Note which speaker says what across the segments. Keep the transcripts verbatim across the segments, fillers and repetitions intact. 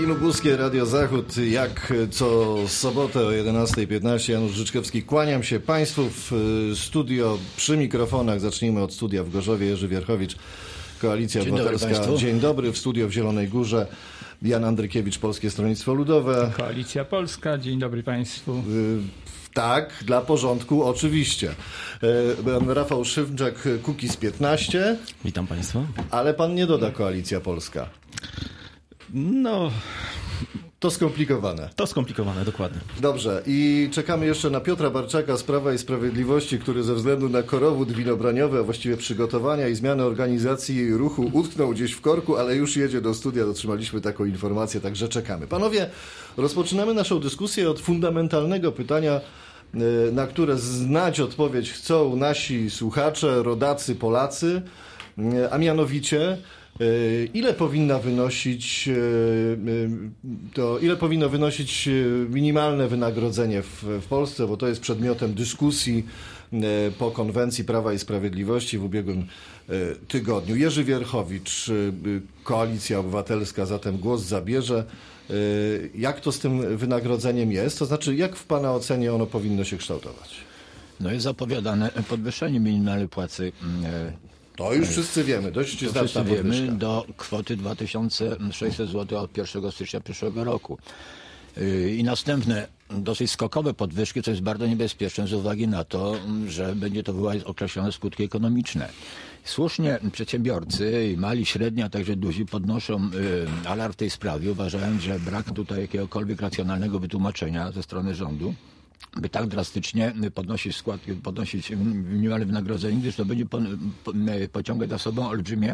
Speaker 1: Lubuskie, Radio Zachód, jak co sobotę o jedenasta piętnaście. Janusz Życzkowski, kłaniam się Państwu w studio przy mikrofonach. Zacznijmy od studia w Gorzowie. Jerzy Wierchowicz, Koalicja
Speaker 2: Dzień
Speaker 1: Obywatelska.
Speaker 2: dobry
Speaker 1: Dzień dobry. W studio w Zielonej Górze Jan Andrykiewicz, Polskie Stronnictwo Ludowe.
Speaker 3: Koalicja Polska. Dzień dobry Państwu.
Speaker 1: Tak, dla porządku, oczywiście. Rafał Szymczak, Kukiz piętnaście.
Speaker 2: Witam Państwa.
Speaker 1: Ale pan nie doda Koalicja Polska.
Speaker 2: No,
Speaker 1: to skomplikowane.
Speaker 2: To skomplikowane, dokładnie.
Speaker 1: Dobrze. I czekamy jeszcze na Piotra Barczaka z Prawa i Sprawiedliwości, który ze względu na korowód winobraniowy, a właściwie przygotowania i zmiany organizacji ruchu utknął gdzieś w korku, ale już jedzie do studia. Otrzymaliśmy taką informację, także czekamy. Panowie, rozpoczynamy naszą dyskusję od fundamentalnego pytania, na które znać odpowiedź chcą nasi słuchacze, rodacy, Polacy, a mianowicie ile powinna wynosić to, ile powinno wynosić minimalne wynagrodzenie w, w Polsce, bo to jest przedmiotem dyskusji po konwencji Prawa i Sprawiedliwości w ubiegłym tygodniu. Jerzy Wierchowicz, Koalicja Obywatelska, zatem głos zabierze. Jak to z tym wynagrodzeniem jest? To znaczy, jak w Pana ocenie ono powinno się kształtować?
Speaker 4: No jest zapowiadane podwyższenie minimalnej płacy.
Speaker 1: To już wszyscy wiemy, dość
Speaker 4: to
Speaker 1: znaczna
Speaker 4: wszyscy wiemy,
Speaker 1: podwyżka.
Speaker 4: Do kwoty dwa tysiące sześćset złotych od pierwszego stycznia przyszłego roku. I następne dosyć skokowe podwyżki, co jest bardzo niebezpieczne z uwagi na to, że będzie to wywołać określone skutki ekonomiczne. Słusznie przedsiębiorcy, mali, średni, a także duzi podnoszą y, alarm w tej sprawie, uważając, że brak tutaj jakiegokolwiek racjonalnego wytłumaczenia ze strony rządu, by tak drastycznie podnosić składki, podnosić minimalne wynagrodzenie, gdyż to będzie po, po, pociągać za sobą olbrzymie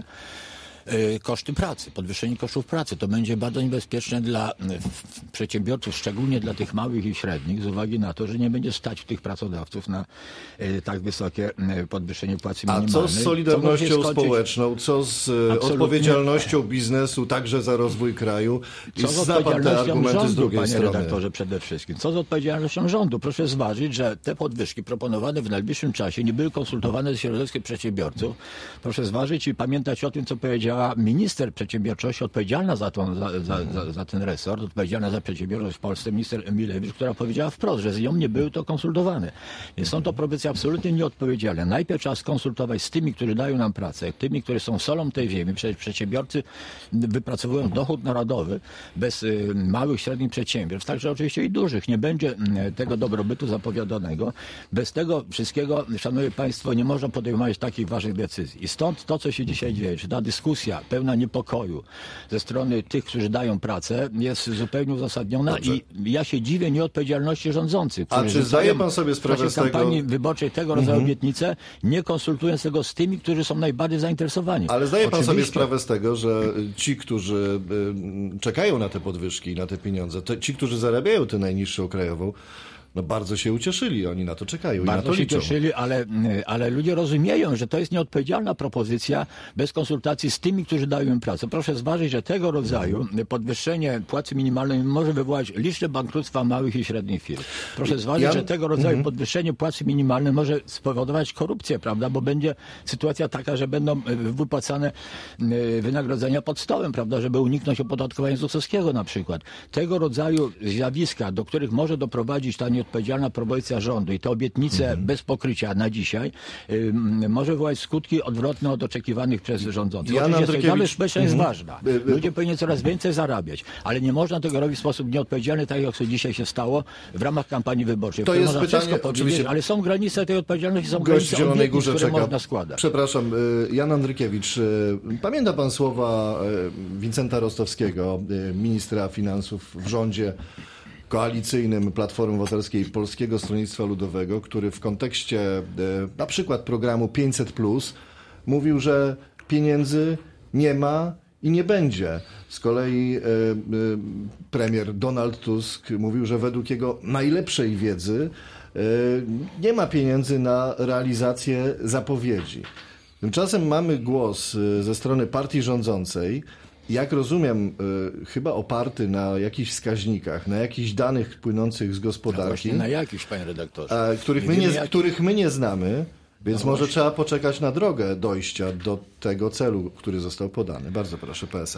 Speaker 4: koszty pracy, podwyższenie kosztów pracy. To będzie bardzo niebezpieczne dla przedsiębiorców, szczególnie dla tych małych i średnich, z uwagi na to, że nie będzie stać tych pracodawców na tak wysokie podwyższenie płacy minimalnej.
Speaker 1: A co z solidarnością co społeczną, co z Absolutnie. odpowiedzialnością biznesu także za rozwój kraju? I
Speaker 4: co z
Speaker 1: zna pan te argumenty
Speaker 4: rządu,
Speaker 1: z drugiej
Speaker 4: panie
Speaker 1: strony?
Speaker 4: redaktorze, przede wszystkim. Co z odpowiedzialnością rządu? Proszę zważyć, że te podwyżki proponowane w najbliższym czasie nie były konsultowane ze środowiskiem przedsiębiorców. Proszę zważyć i pamiętać o tym, co powiedziała minister przedsiębiorczości odpowiedzialna za, tą, za, za, za, za ten resort, odpowiedzialna za przedsiębiorczość w Polsce, minister Emilewicz, która powiedziała wprost, że z nią nie były to konsultowane. Więc są to propozycje absolutnie nieodpowiedzialne. Najpierw trzeba skonsultować z tymi, którzy dają nam pracę, tymi, którzy są solą tej ziemi. Przecież przedsiębiorcy wypracowują dochód narodowy bez y, małych, średnich przedsiębiorstw, także oczywiście i dużych. Nie będzie y, tego dobrobytu zapowiadanego. Bez tego wszystkiego, szanowni państwo, nie można podejmować takich ważnych decyzji. I stąd to, co się dzisiaj dzieje, czy ta dyskusja pełna niepokoju ze strony tych, którzy dają pracę, jest zupełnie uzasadniona. Dobrze. I ja się dziwię nieodpowiedzialności rządzących.
Speaker 1: A czy zdaje pan sobie sprawę z tego? W
Speaker 4: kampanii wyborczej tego rodzaju mhm. obietnice, nie konsultując tego z tymi, którzy są najbardziej zainteresowani.
Speaker 1: Ale zdaje pan
Speaker 4: Oczywiście.
Speaker 1: sobie sprawę z tego, że ci, którzy czekają na te podwyżki i na te pieniądze, to ci, którzy zarabiają tę najniższą krajową, no bardzo się ucieszyli, oni na to czekają
Speaker 4: bardzo
Speaker 1: i na to
Speaker 4: się
Speaker 1: liczą.
Speaker 4: cieszyli, ale, ale ludzie rozumieją, że to jest nieodpowiedzialna propozycja bez konsultacji z tymi, którzy dają im pracę. Proszę zważyć, że tego rodzaju podwyższenie płacy minimalnej może wywołać liczne bankructwa małych i średnich firm. Proszę zważyć, ja... że tego rodzaju mm-hmm. podwyższenie płacy minimalnej może spowodować korupcję, prawda, bo będzie sytuacja taka, że będą wypłacane wynagrodzenia pod stołem, prawda, żeby uniknąć opodatkowania ZUS-owskiego na przykład. Tego rodzaju zjawiska, do których może doprowadzić ta odpowiedzialna propozycja rządu i te obietnice mm. bez pokrycia na dzisiaj y, może wywołać skutki odwrotne od oczekiwanych przez rządzących.
Speaker 1: Jan
Speaker 4: Oczywiście solidarność społeczna jest
Speaker 1: mm.
Speaker 4: ważna. Ludzie powinni coraz więcej zarabiać, ale nie można tego robić w sposób nieodpowiedzialny, tak jak to dzisiaj się stało w ramach kampanii wyborczej.
Speaker 1: To jest
Speaker 4: można
Speaker 1: pytanie,
Speaker 4: oczywiście, ale są granice tej odpowiedzialności, są
Speaker 1: Gość
Speaker 4: granice
Speaker 1: w Zielonej Górze
Speaker 4: które
Speaker 1: czeka.
Speaker 4: można składać.
Speaker 1: Przepraszam, Jan Andrykiewicz, pamięta pan słowa Wincenta Rostowskiego, ministra finansów w rządzie koalicyjnym Platformy Obywatelskiej i Polskiego Stronnictwa Ludowego, który w kontekście e, na przykład programu pięćset plus mówił, że pieniędzy nie ma i nie będzie. Z kolei e, e, premier Donald Tusk mówił, że według jego najlepszej wiedzy e, nie ma pieniędzy na realizację zapowiedzi. Tymczasem mamy głos ze strony partii rządzącej, jak rozumiem, y, chyba oparty na jakichś wskaźnikach, na jakichś danych płynących z gospodarki.
Speaker 4: Na jakichś, panie redaktorze.
Speaker 1: A, których, my nie, jak... których my nie znamy, więc no może właśnie. Trzeba poczekać na drogę dojścia do tego celu, który został podany. Bardzo proszę, P S L.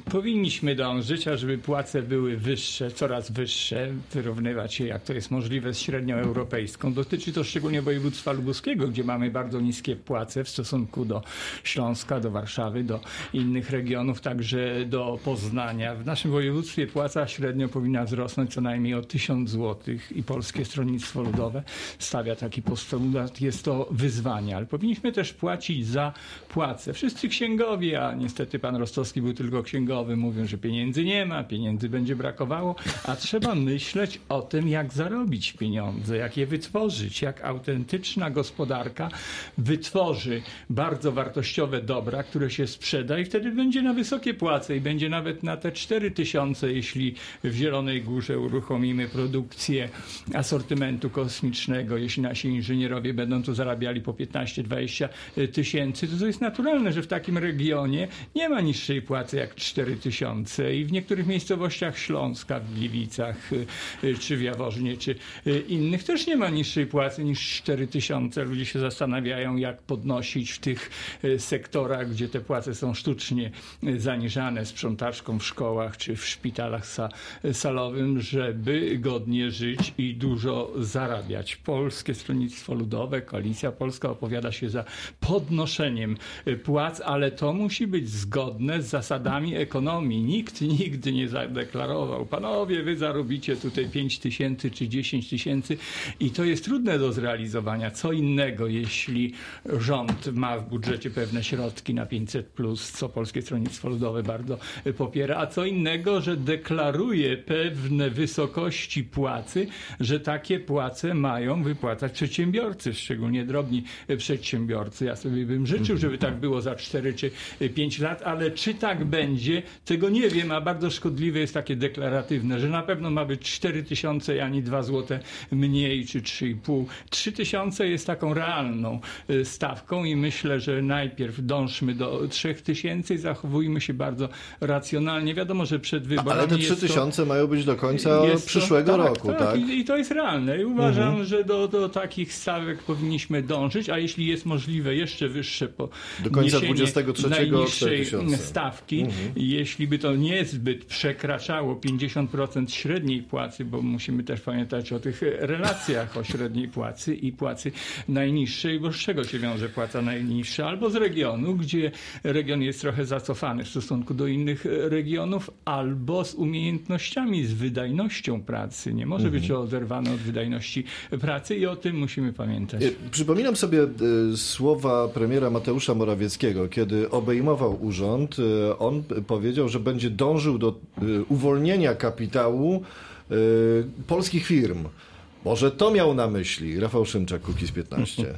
Speaker 3: Powinniśmy dążyć, ażeby płace były wyższe, coraz wyższe, wyrównywać się, jak to jest możliwe, z średnią europejską. Dotyczy to szczególnie województwa lubuskiego, gdzie mamy bardzo niskie płace w stosunku do Śląska, do Warszawy, do innych regionów, także do Poznania. W naszym województwie płaca średnio powinna wzrosnąć co najmniej o tysiąc złotych i Polskie Stronnictwo Ludowe stawia taki postulat. Jest to wyzwanie, ale powinniśmy też płacić za płace. Wszyscy księgowie, a niestety pan Rostowski był tylko księgowy, mówią, że pieniędzy nie ma, pieniędzy będzie brakowało, a trzeba myśleć o tym, jak zarobić pieniądze, jak je wytworzyć, jak autentyczna gospodarka wytworzy bardzo wartościowe dobra, które się sprzeda i wtedy będzie na wysokie płace i będzie nawet na te cztery tysiące, jeśli w Zielonej Górze uruchomimy produkcję asortymentu kosmicznego, jeśli nasi inżynierowie będą tu zarabiali po piętnaście dwadzieścia tysięcy, to to jest naturalne, że w takim regionie nie ma niższej płacy jak cztery tysiące i w niektórych miejscowościach Śląska, w Gliwicach, czy w Jaworznie, czy innych też nie ma niższej płacy niż cztery tysiące. Ludzie się zastanawiają, jak podnosić w tych sektorach, gdzie te płace są sztucznie zaniżane, sprzątaczką w szkołach, czy w szpitalach sa- salowym, żeby godnie żyć i dużo zarabiać. Polskie Stronnictwo Ludowe, Koalicja Polska opowiada się za podnoszeniem płac, ale to musi być zgodne z zasadami ekonomii. Nikt nigdy nie zadeklarował: panowie, wy zarobicie tutaj pięć tysięcy czy dziesięć tysięcy i to jest trudne do zrealizowania. Co innego, jeśli rząd ma w budżecie pewne środki na pięćset plus, co Polskie Stronnictwo Ludowe bardzo popiera, a co innego, że deklaruje pewne wysokości płacy, że takie płace mają wypłacać przedsiębiorcy, szczególnie drobni przedsiębiorcy. Ja sobie bym życzył, żeby tak było za cztery czy pięć lat, ale czy tak będzie, tego nie wiem, a bardzo szkodliwe jest takie deklaratywne, że na pewno ma być cztery tysiące, ani dwa złote mniej, czy trzy i pół. trzy tysiące jest taką realną stawką i myślę, że najpierw dążmy do trzech tysięcy i zachowujmy się bardzo racjonalnie. Wiadomo, że przed wyborami
Speaker 1: Ale te trzy tysiące mają być do końca przyszłego
Speaker 3: to, tak,
Speaker 1: roku, tak?
Speaker 3: tak? I, I to jest realne. I uważam,
Speaker 1: Mhm.
Speaker 3: że do, do takich stawek powinniśmy dążyć, a jeśli jest możliwe jeszcze wyższe po
Speaker 1: Do końca dwudziestego trzeciego cztery tysiące.
Speaker 3: stawki,
Speaker 1: Mhm.
Speaker 3: jeśli by to niezbyt przekraczało pięćdziesiąt procent średniej płacy, bo musimy też pamiętać o tych relacjach o średniej płacy i płacy najniższej, bo z czego się wiąże płaca najniższa? Albo z regionu, gdzie region jest trochę zacofany w stosunku do innych regionów, albo z umiejętnościami, z wydajnością pracy. Nie może
Speaker 1: Mhm.
Speaker 3: być oderwane od wydajności pracy i o tym musimy pamiętać.
Speaker 1: Przypominam sobie e, słowa premiera Mateusza Morawieckiego, kiedy obejmował urząd. E, on powiedział, że będzie dążył do e, uwolnienia kapitału e, polskich firm. Może to miał na myśli Rafał Szymczak, Kukiz piętnaście.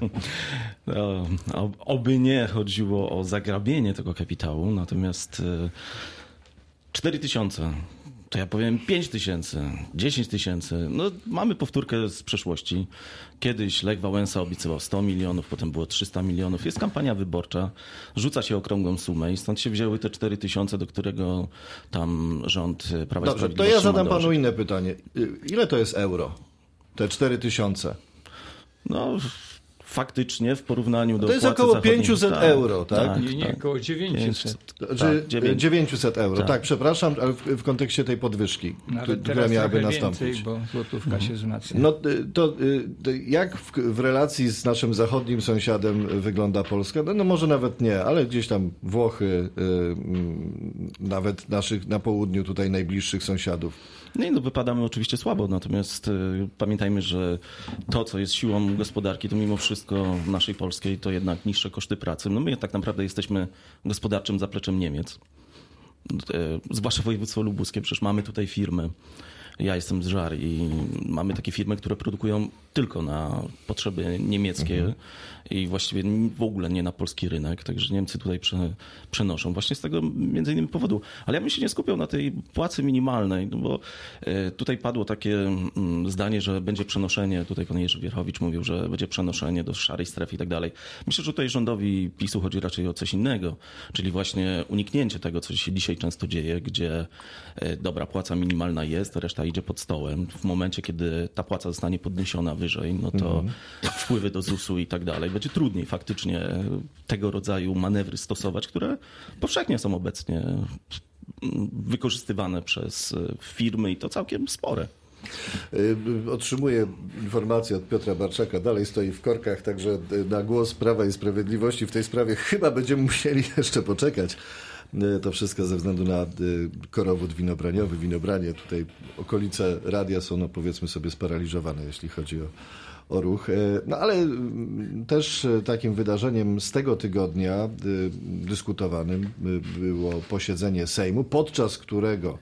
Speaker 2: No, oby nie chodziło o zagrabienie tego kapitału, natomiast cztery tysiące, to ja powiem pięć tysięcy, dziesięć tysięcy. No, mamy powtórkę z przeszłości. Kiedyś Lech Wałęsa obiecywał sto milionów, potem było trzysta milionów. Jest kampania wyborcza, rzuca się okrągłą sumę i stąd się wzięły te cztery tysiące, do którego tam rząd Prawa i
Speaker 1: Dobrze, to
Speaker 2: Sprawiedliwości
Speaker 1: ja zadam
Speaker 2: ma
Speaker 1: panu
Speaker 2: dążyć.
Speaker 1: inne pytanie. Ile to jest euro? Te cztery tysiące?
Speaker 2: No, faktycznie w porównaniu do
Speaker 1: To jest
Speaker 2: płacy
Speaker 1: około
Speaker 2: zachodniej-
Speaker 1: pięćset euro, tak?
Speaker 3: Nie, nie, około dziewięćset.
Speaker 1: Czy
Speaker 2: dziewięć-
Speaker 1: dziewięćset euro, tak,
Speaker 2: tak.
Speaker 1: przepraszam, ale w, w kontekście tej podwyżki,
Speaker 3: Nawet
Speaker 1: która
Speaker 3: teraz
Speaker 1: miałaby
Speaker 3: trochę
Speaker 1: nastąpić.
Speaker 3: więcej, bo złotówka się wzmacnia.
Speaker 1: No to, to jak w, w relacji z naszym zachodnim sąsiadem wygląda Polska? No, no może nawet nie, ale gdzieś tam Włochy, y, y, nawet naszych na południu tutaj najbliższych sąsiadów.
Speaker 2: Nie, no wypadamy oczywiście słabo, natomiast y, pamiętajmy, że to, co jest siłą gospodarki, to mimo wszystko naszej polskiej, to jednak niższe koszty pracy. No my tak naprawdę jesteśmy gospodarczym zapleczem Niemiec. Y, zwłaszcza województwo lubuskie, przecież mamy tutaj firmy. Ja jestem z Żar i mamy takie firmy, które produkują tylko na potrzeby niemieckie
Speaker 1: Mhm.
Speaker 2: i właściwie w ogóle nie na polski rynek, także Niemcy tutaj prze, przenoszą właśnie z tego między innymi powodu. Ale ja bym się nie skupiał na tej płacy minimalnej, no bo e, tutaj padło takie mm, zdanie, że będzie przenoszenie, tutaj pan Jerzy Wierchowicz mówił, że będzie przenoszenie do szarej strefy i tak dalej. Myślę, że tutaj rządowi PiSu chodzi raczej o coś innego, czyli właśnie uniknięcie tego, co się dzisiaj często dzieje, gdzie e, dobra, płaca minimalna jest, reszta idzie pod stołem. W momencie, kiedy ta płaca zostanie podniesiona wyżej, no to wpływy do zusu i tak dalej. Będzie trudniej faktycznie tego rodzaju manewry stosować, które powszechnie są obecnie wykorzystywane przez firmy i to całkiem spore.
Speaker 1: Otrzymuję informację od Piotra Barczaka, dalej stoi w korkach, także na głos Prawa i Sprawiedliwości w tej sprawie chyba będziemy musieli jeszcze poczekać. To wszystko ze względu na korowód winobraniowy, winobranie. Tutaj okolice radia są, no powiedzmy sobie, sparaliżowane, jeśli chodzi o, o ruch. No ale też takim wydarzeniem z tego tygodnia dyskutowanym było posiedzenie Sejmu, podczas którego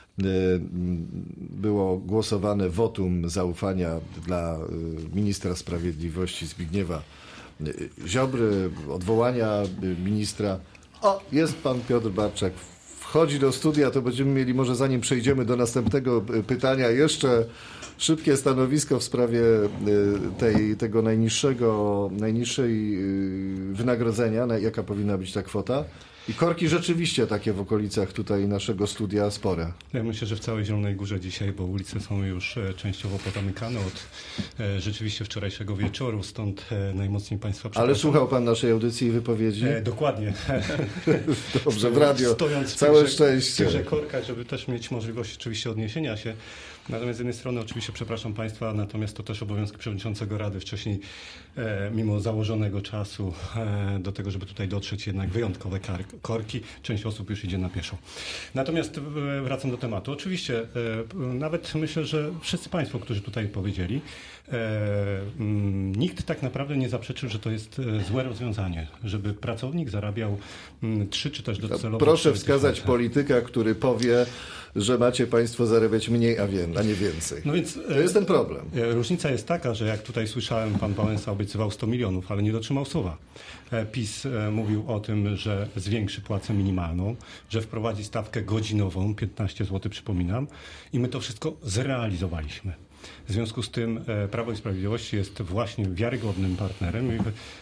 Speaker 1: było głosowane wotum zaufania dla ministra sprawiedliwości Zbigniewa Ziobry, odwołania ministra. O, jest pan Piotr Barczak, wchodzi do studia, to będziemy mieli, może zanim przejdziemy do następnego pytania, jeszcze szybkie stanowisko w sprawie tej, tego najniższego, najniższej wynagrodzenia, jaka powinna być ta kwota. I korki rzeczywiście takie w okolicach tutaj naszego studia spore.
Speaker 5: Ja myślę, że w całej Zielonej Górze dzisiaj, bo ulice są już częściowo pozamykane od e, rzeczywiście wczorajszego wieczoru, stąd e, najmocniej Państwa przepraszam.
Speaker 1: Ale słuchał Pan naszej audycji i wypowiedzi?
Speaker 5: E, dokładnie.
Speaker 1: Dobrze, w radio.
Speaker 5: Stojąc
Speaker 1: Całe
Speaker 5: w
Speaker 1: szczęście.
Speaker 5: W tychże korkach, żeby też mieć możliwość oczywiście odniesienia się. Natomiast z jednej strony oczywiście przepraszam Państwa, natomiast to też obowiązki przewodniczącego Rady wcześniej, e, mimo założonego czasu e, do tego, żeby tutaj dotrzeć, jednak wyjątkowe korki. Część osób już idzie na pieszo. Natomiast e, wracam do tematu. Oczywiście e, nawet myślę, że wszyscy Państwo, którzy tutaj powiedzieli, e, m, nikt tak naprawdę nie zaprzeczył, że to jest e, złe rozwiązanie, żeby pracownik zarabiał m, trzy czy też docelowo...
Speaker 1: Proszę wskazać polityka, który powie, że macie Państwo zarabiać mniej, a, wie, a nie więcej.
Speaker 5: No więc,
Speaker 1: to jest ten problem.
Speaker 5: Różnica jest taka, że jak tutaj słyszałem, pan Wałęsa obiecywał sto milionów, ale nie dotrzymał słowa. PiS mówił o tym, że zwiększy płacę minimalną, że wprowadzi stawkę godzinową, piętnaście złotych przypominam, i my to wszystko zrealizowaliśmy. W związku z tym Prawo i Sprawiedliwość jest właśnie wiarygodnym partnerem i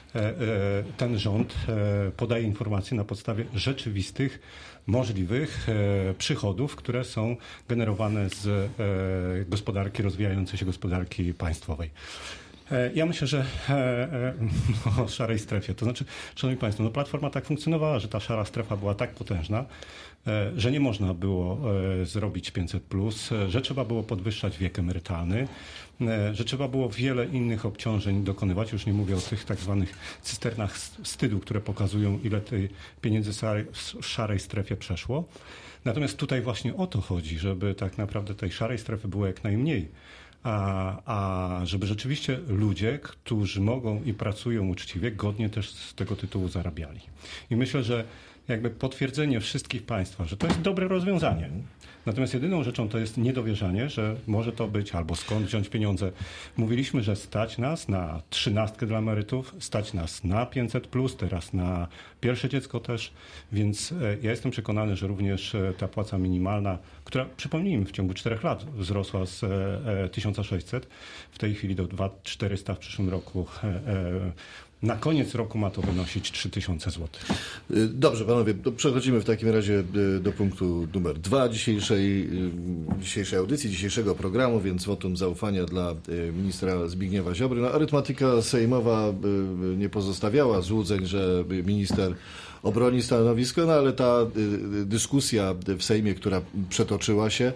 Speaker 5: ten rząd podaje informacje na podstawie rzeczywistych, możliwych przychodów, które są generowane z gospodarki, rozwijającej się gospodarki państwowej. Ja myślę, że o szarej strefie, to znaczy, szanowni Państwo, no Platforma tak funkcjonowała, że ta szara strefa była tak potężna, że nie można było zrobić pięćset plus, że trzeba było podwyższać wiek emerytalny, że trzeba było wiele innych obciążeń dokonywać, już nie mówię o tych tak zwanych cysternach wstydu, które pokazują, ile tej pieniędzy w szarej strefie przeszło. Natomiast tutaj właśnie o to chodzi, żeby tak naprawdę tej szarej strefy było jak najmniej. A, a żeby rzeczywiście ludzie, którzy mogą i pracują uczciwie, godnie też z tego tytułu zarabiali. I myślę, że jakby potwierdzenie wszystkich Państwa, że to jest dobre rozwiązanie. Natomiast jedyną rzeczą to jest niedowierzanie, że może to być albo skąd wziąć pieniądze. Mówiliśmy, że stać nas na trzynastkę dla emerytów, stać nas na pięćset plus, teraz na pierwsze dziecko też, więc ja jestem przekonany, że również ta płaca minimalna, która, przypomnijmy, w ciągu czterech lat wzrosła z tysiąc sześćset, w tej chwili do dwa tysiące czterysta, w przyszłym roku na koniec roku ma to wynosić trzy tysiące złotych.
Speaker 1: Dobrze, panowie, to przechodzimy w takim razie do punktu numer dwa dzisiejszej, dzisiejszej audycji, dzisiejszego programu, więc wotum zaufania dla ministra Zbigniewa Ziobry. No, arytmetyka sejmowa nie pozostawiała złudzeń, że minister obroni stanowisko, no ale ta dyskusja w Sejmie, która przetoczyła się,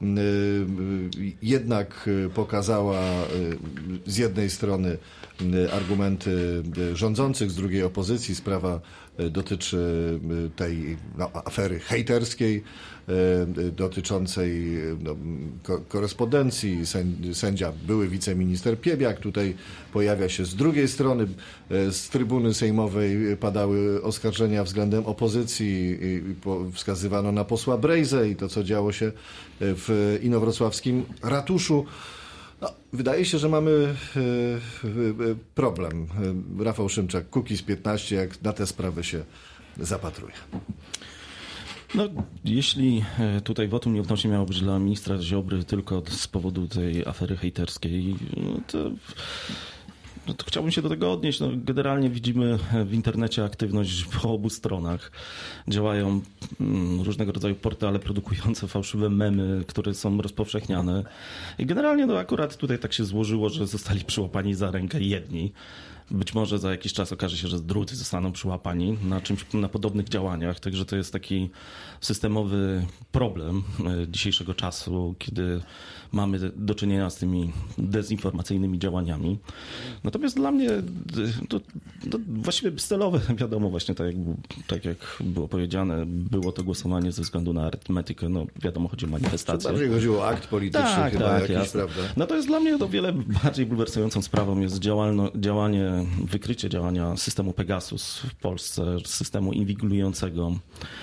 Speaker 1: jednak pokazała z jednej strony argumenty rządzących, z drugiej opozycji. Sprawa dotyczy tej no, afery hejterskiej, dotyczącej no, korespondencji. Sędzia, były wiceminister Piebiak tutaj pojawia się z drugiej strony. Z trybuny sejmowej padały oskarżenia względem opozycji. Wskazywano na posła Brejzę i to, co działo się w inowrocławskim ratuszu. No, wydaje się, że mamy problem. Rafał Szymczak, Kukiz piętnaście, jak na tę sprawę się zapatruje.
Speaker 2: No, jeśli tutaj wotum nieufności miało być dla ministra Ziobry tylko z powodu tej afery hejterskiej, no to, no to chciałbym się do tego odnieść. No, generalnie widzimy w internecie aktywność po obu stronach. Działają różnego rodzaju portale produkujące fałszywe memy, które są rozpowszechniane. I generalnie no, akurat tutaj tak się złożyło, że zostali przyłapani za rękę jedni. być może za jakiś czas okaże się, że drudzy zostaną przyłapani na czymś, na podobnych działaniach. Także to jest taki systemowy problem dzisiejszego czasu, kiedy mamy do czynienia z tymi dezinformacyjnymi działaniami. Natomiast dla mnie to, to właściwie celowe, wiadomo, właśnie tak jak, tak jak było powiedziane, było to głosowanie ze względu na arytmetykę. No wiadomo, chodzi o manifestację.
Speaker 1: Bardziej chodziło o akt polityczny
Speaker 2: tak,
Speaker 1: chyba
Speaker 2: tak,
Speaker 1: jakiś,
Speaker 2: jasne.
Speaker 1: prawda?
Speaker 2: Natomiast dla mnie to wiele bardziej bulwersującą sprawą jest działalno, działanie, wykrycie działania systemu Pegasus w Polsce, systemu inwigilującego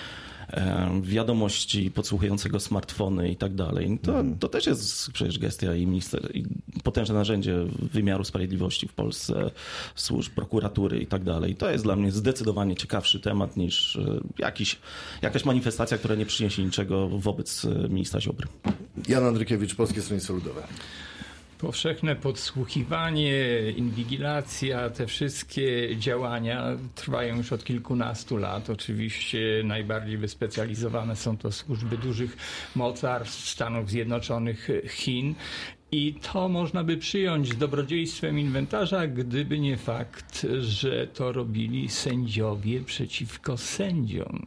Speaker 2: wiadomości, podsłuchującego smartfony i tak dalej. To, to też jest przecież gestia i minister, i potężne narzędzie wymiaru sprawiedliwości w Polsce, służb, prokuratury i tak dalej. To jest dla mnie zdecydowanie ciekawszy temat niż jakiś, jakaś manifestacja, która nie przyniesie niczego wobec ministra Ziobry.
Speaker 1: Jan Andrykiewicz, Polskie Stronnictwo Ludowe.
Speaker 3: Powszechne podsłuchiwanie, inwigilacja, te wszystkie działania trwają już od kilkunastu lat. Oczywiście najbardziej wyspecjalizowane są to służby dużych mocarstw Stanów Zjednoczonych, Chin. I to można by przyjąć z dobrodziejstwem inwentarza, gdyby nie fakt, że to robili sędziowie przeciwko sędziom.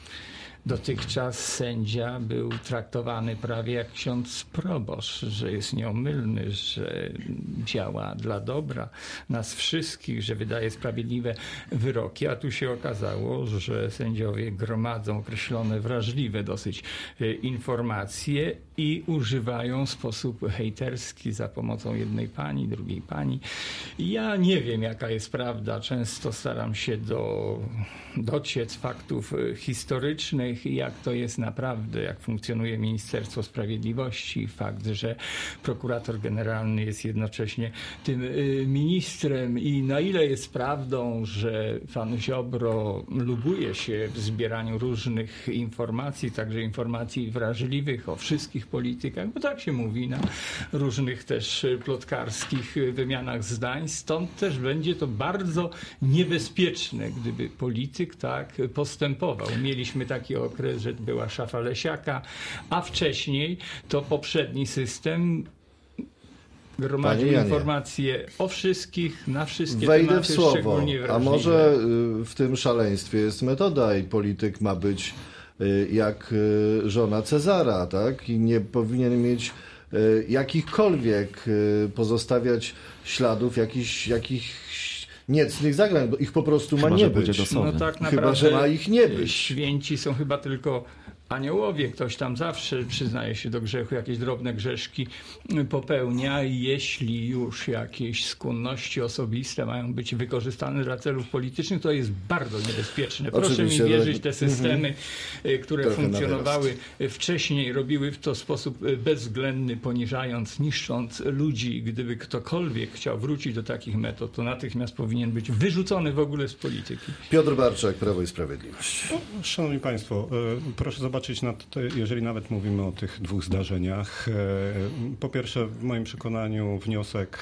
Speaker 3: Dotychczas sędzia był traktowany prawie jak ksiądz proboszcz, że jest nieomylny, że działa dla dobra nas wszystkich, że wydaje sprawiedliwe wyroki, a tu się okazało, że sędziowie gromadzą określone wrażliwe dosyć informacje i używają w sposób hejterski za pomocą jednej pani, drugiej pani. Ja nie wiem, jaka jest prawda. Często staram się do, dociec faktów historycznych, jak to jest naprawdę, jak funkcjonuje Ministerstwo Sprawiedliwości. Fakt, że prokurator generalny jest jednocześnie tym ministrem i na ile jest prawdą, że pan Ziobro lubuje się w zbieraniu różnych informacji, także informacji wrażliwych o wszystkich politykach, bo tak się mówi na różnych też plotkarskich wymianach zdań. Stąd też będzie to bardzo niebezpieczne, gdyby polityk tak postępował. Mieliśmy taki okres, że była szafa Lesiaka, a wcześniej to poprzedni system gromadził informacje o wszystkich, na wszystkie
Speaker 1: Wejdę
Speaker 3: tematy,
Speaker 1: w słowo,
Speaker 3: szczególnie wrażliwe.
Speaker 1: A może w tym szaleństwie jest metoda i polityk ma być jak żona Cezara, tak? I nie powinien mieć jakichkolwiek pozostawiać śladów jakichś, jakichś niecnych zagrań, bo ich po prostu ma
Speaker 2: Chyba,
Speaker 1: nie
Speaker 2: że
Speaker 1: być.
Speaker 2: pójdzie do
Speaker 3: No tak
Speaker 1: Chyba,
Speaker 3: naprawdę
Speaker 1: że ma ich nie być.
Speaker 3: Święci są chyba tylko aniołowie. Ktoś tam zawsze przyznaje się do grzechu, jakieś drobne grzeszki popełnia i jeśli już jakieś skłonności osobiste mają być wykorzystane dla celów politycznych, to jest bardzo niebezpieczne. Proszę
Speaker 1: Oczywiście,
Speaker 3: mi wierzyć,
Speaker 1: ale-
Speaker 3: te systemy, które
Speaker 1: Trochę na
Speaker 3: funkcjonowały wcześniej, robiły w to sposób bezwzględny, poniżając, niszcząc ludzi. Gdyby ktokolwiek chciał wrócić do takich metod, to natychmiast powinien być wyrzucony w ogóle z polityki.
Speaker 1: Piotr Barczak, Prawo i Sprawiedliwość.
Speaker 5: Szanowni Państwo, e, proszę zobaczyć, na to, jeżeli nawet mówimy o tych dwóch zdarzeniach. E, Po pierwsze, w moim przekonaniu wniosek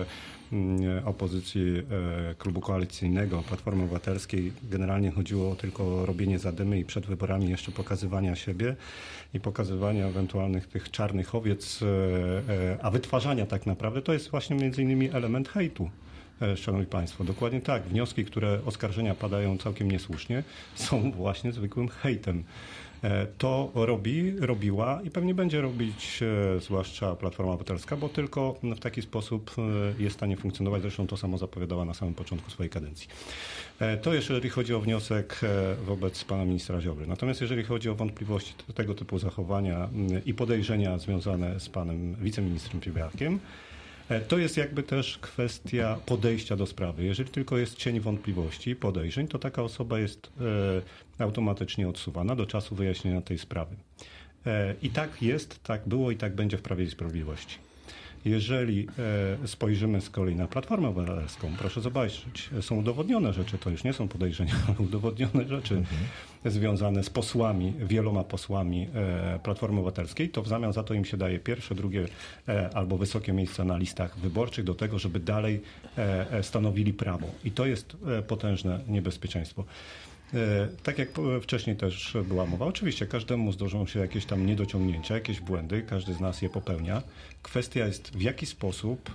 Speaker 5: e, opozycji e, klubu koalicyjnego Platformy Obywatelskiej generalnie chodziło tylko o robienie zadymy i przed wyborami jeszcze pokazywania siebie i pokazywania ewentualnych tych czarnych owiec, e, e, a wytwarzania tak naprawdę to jest właśnie między innymi element hejtu. Szanowni Państwo, dokładnie tak. Wnioski, które oskarżenia padają całkiem niesłusznie, są właśnie zwykłym hejtem. To robi, robiła i pewnie będzie robić zwłaszcza Platforma Obywatelska, bo tylko w taki sposób jest w stanie funkcjonować. Zresztą to samo zapowiadała na samym początku swojej kadencji. To jeżeli chodzi o wniosek wobec pana ministra Ziobry. Natomiast jeżeli chodzi o wątpliwości tego typu zachowania i podejrzenia związane z panem wiceministrem Piebiakiem, to jest jakby też kwestia podejścia do sprawy. Jeżeli tylko jest cień wątpliwości, podejrzeń, to taka osoba jest e, automatycznie odsuwana do czasu wyjaśnienia tej sprawy. E, I tak jest, tak było i tak będzie w Prawie i Sprawiedliwości. Jeżeli e, spojrzymy z kolei na Platformę Obywatelską, proszę zobaczyć, są udowodnione rzeczy, to już nie są podejrzenia, ale udowodnione rzeczy mhm. związane z posłami, wieloma posłami e, Platformy Obywatelskiej, to w zamian za to im się daje pierwsze, drugie e, albo wysokie miejsca na listach wyborczych do tego, żeby dalej e, stanowili prawo. I to jest e, potężne niebezpieczeństwo. Tak jak wcześniej też była mowa, oczywiście każdemu zdarzą się jakieś tam niedociągnięcia, jakieś błędy, każdy z nas je popełnia. Kwestia jest, w jaki sposób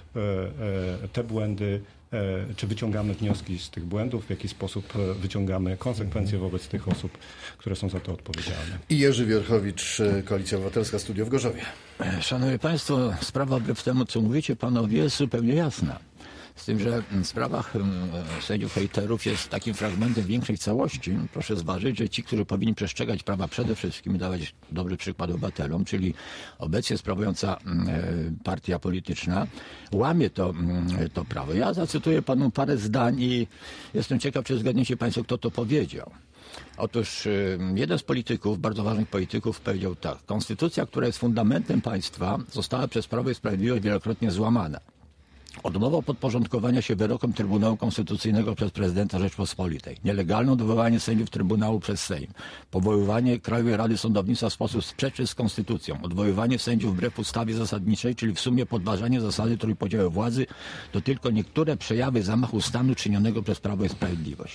Speaker 5: te błędy, czy wyciągamy wnioski z tych błędów, w jaki sposób wyciągamy konsekwencje wobec tych osób, które są za to odpowiedzialne.
Speaker 1: I Jerzy Wierchowicz, Koalicja Obywatelska, studio w Gorzowie.
Speaker 4: Szanowni Państwo, sprawa wbrew temu, co mówicie panowie, jest zupełnie jasna. Z tym, że w sprawach sędziów hejterów jest takim fragmentem większej całości. Proszę zważyć, że ci, którzy powinni przestrzegać prawa przede wszystkim i dawać dobry przykład obywatelom, czyli obecnie sprawująca partia polityczna, łamie to, to prawo. Ja zacytuję panu parę zdań i jestem ciekaw, czy zgadniecie państwo, kto to powiedział. Otóż jeden z polityków, bardzo ważnych polityków, powiedział tak. Konstytucja, która jest fundamentem państwa, została przez Prawo i Sprawiedliwość wielokrotnie złamana. Odmowa podporządkowania się wyrokom Trybunału Konstytucyjnego przez prezydenta Rzeczpospolitej, nielegalne odwoływanie sędziów Trybunału przez Sejm, powoływanie Krajowej Rady Sądownictwa w sposób sprzeczny z Konstytucją, odwoływanie sędziów wbrew ustawie zasadniczej, czyli w sumie podważanie zasady trójpodziału władzy, to tylko niektóre przejawy zamachu stanu czynionego przez Prawo i Sprawiedliwość.